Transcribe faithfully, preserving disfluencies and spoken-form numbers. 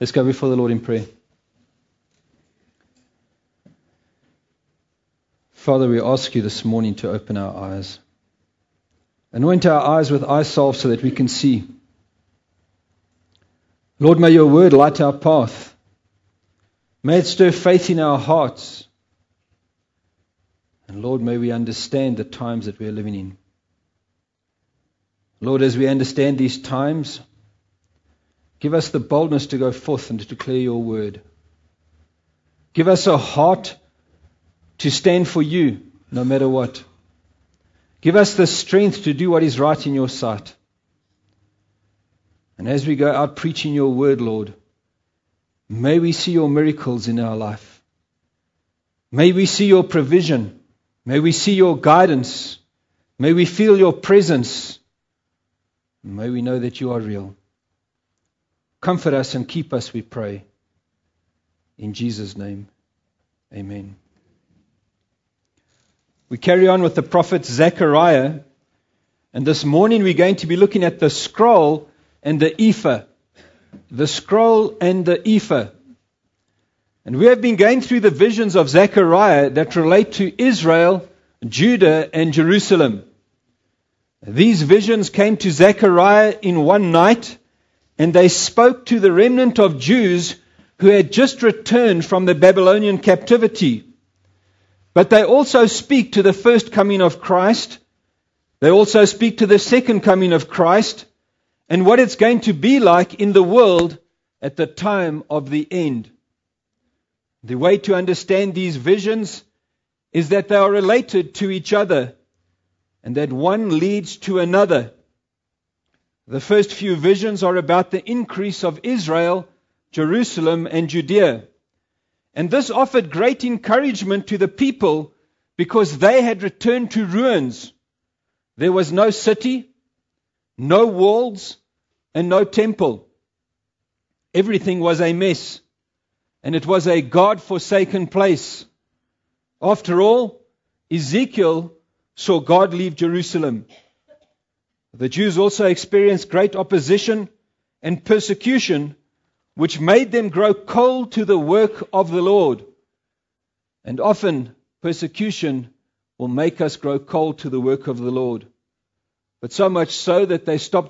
Let's go before the Lord in prayer. Father, we ask you this morning to open our eyes. Anoint our eyes with eye salve so that we can see. Lord, may your word light our path. May it stir faith in our hearts. And Lord, may we understand the times that we are living in. Lord, as we understand these times, give us the boldness to go forth and to declare your word. Give us a heart to stand for you no matter what. Give us the strength to do what is right in your sight. And as we go out preaching your word, Lord, may we see your miracles in our life. May we see your provision. May we see your guidance. May we feel your presence. May we know that you are real. Comfort us and keep us, we pray. In Jesus' name, amen. We carry on with the prophet Zechariah. And this morning we're going to be looking at the scroll and the ephah. The scroll and the ephah. And we have been going through the visions of Zechariah that relate to Israel, Judah, and Jerusalem. These visions came to Zechariah in one night, and they spoke to the remnant of Jews who had just returned from the Babylonian captivity. But they also speak to the first coming of Christ. They also speak to the second coming of Christ and what it's going to be like in the world at the time of the end. The way to understand these visions is that they are related to each other and that one leads to another. The first few visions are about the increase of Israel, Jerusalem, and Judea. And this offered great encouragement to the people because they had returned to ruins. There was no city, no walls, and no temple. Everything was a mess, and it was a God-forsaken place. After all, Ezekiel saw God leave Jerusalem. The Jews also experienced great opposition and persecution, which made them grow cold to the work of the Lord. And often, persecution will make us grow cold to the work of the Lord. But so much so that they stopped